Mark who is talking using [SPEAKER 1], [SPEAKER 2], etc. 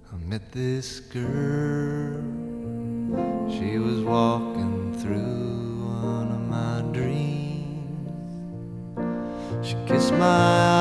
[SPEAKER 1] I met this girl. She was walking through one of my dreams. She kissed my